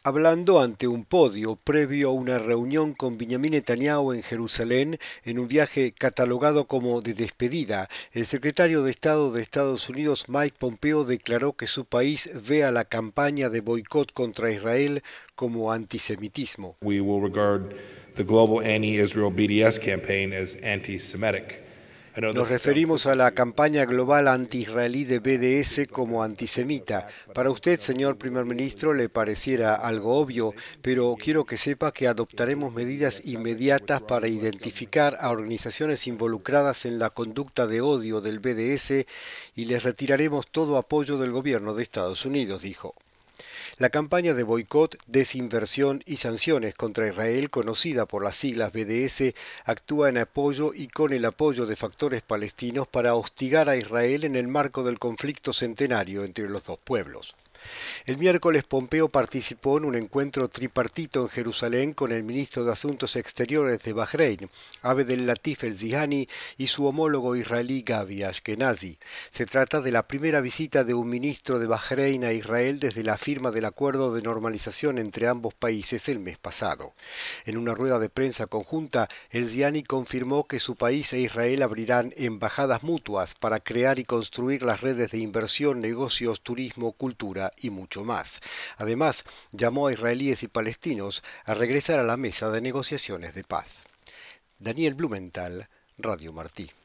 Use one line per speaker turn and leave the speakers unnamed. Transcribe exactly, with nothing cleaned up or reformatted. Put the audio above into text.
Hablando ante un podio previo a una reunión con Benjamin Netanyahu en Jerusalén en un viaje catalogado como de despedida, el secretario de Estado de Estados Unidos Mike Pompeo declaró que su país ve a la campaña de boicot contra Israel como antisemitismo.
We will regard the global anti-Israel B D S campaign as anti-Semitic. I know
Nos
this sounds
referimos a
simple
la
to
campaña global
most Israelis,
anti-israelí de
but uh, it
B D S
seems like
como
a, a simple
antisemita.
fact. But
Para
uh,
usted,
you know, we
señor
will
primer
be able to
ministro, le
intensify
pareciera
these uh,
algo obvio,
organizations and
pero quiero que
engage,
sepa que adoptaremos
engage the U
medidas
S government to
inmediatas
withdraw
para
U S government
identificar a
support for
organizaciones
such groups.
involucradas en la conducta de odio del B D S y les retiraremos todo apoyo del gobierno de Estados Unidos, dijo. La campaña de boicot, desinversión y sanciones contra Israel, conocida por las siglas B D S, actúa en apoyo y con el apoyo de factores palestinos para hostigar a Israel en el marco del conflicto centenario entre los dos pueblos. El miércoles Pompeo participó en un encuentro tripartito en Jerusalén con el ministro de Asuntos Exteriores de Bahrein, Abdel Latif el-Zihani, y su homólogo israelí Gabi Ashkenazi. Se trata de la primera visita de un ministro de Bahrein a Israel desde la firma del acuerdo de normalización entre ambos países el mes pasado. En una rueda de prensa conjunta, el-Zihani confirmó que su país e Israel abrirán embajadas mutuas para crear y construir las redes de inversión, negocios, turismo, cultura y mucho más. Además, llamó a israelíes y palestinos a regresar a la mesa de negociaciones de paz. Daniel Blumenthal, Radio Martí.